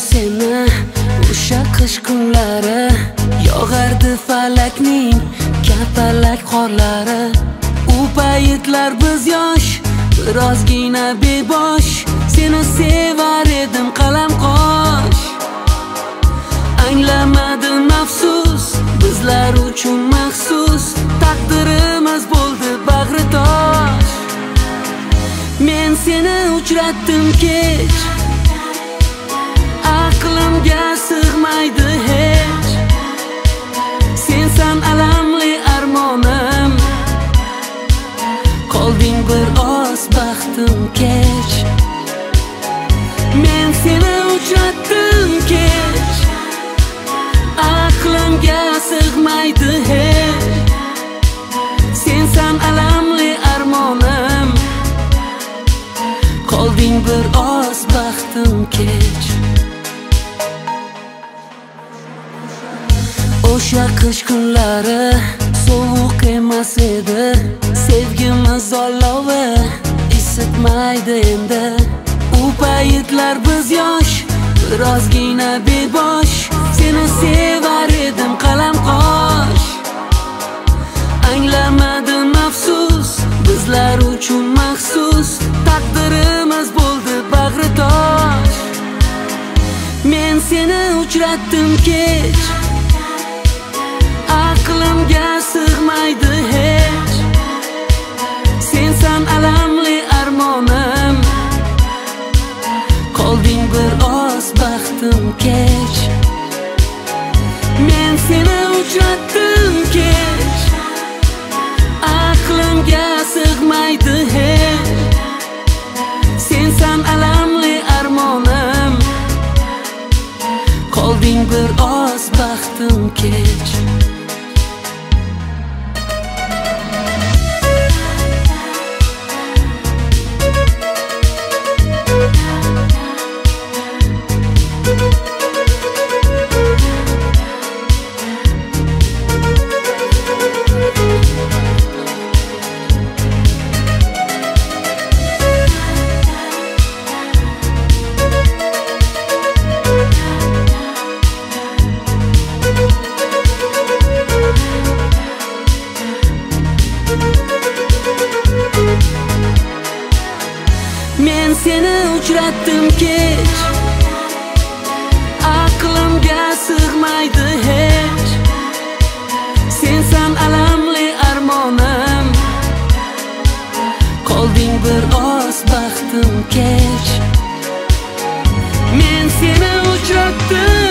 seni o'sha qish kunlari, yog'ardi falakning kapalak qorlari. U paytlar biz yosh, birozgina bebosh, seni sevar edim qalam qosh. Anglamadim afsus, bizlar uchun maxsus, taqdirimiz bo'ldi bag'ri tosh. Men seni uchratdim kech, aqlimga sig'maydi hech. Sensan alamli armonim, qolding bir oz baxtim kech. Men seni uchratdim kech, aqlimga sig'maydi hech. Sensan alamli armonim, qolding bir oz baxtim kech. O'sha qish kunlari sovuq emas edi, sevgimiz olovi isitmaydi endi. U paytlar biz yosh, birozgina bebosh, seni sevar edim qalam qosh. Anglamadim afsus, bizlar uchun maxsus, taqdirimiz bo'ldi bag'ri tosh. Men seni uchratdim kech, aqlimga sig'maydi hech. Sensan alamli armonim, qolding bir oz baxtim kech. Men seni uchratdim kech, aqlimga sig'maydi hech. Sensan alamli armonim, qolding bir oz baxtim kech. Men seni uchratdim kech, aqlimga sig'maydi hech. Sensan alamli armonim, qolding bir oz baxtim kech. Men seni uchratdim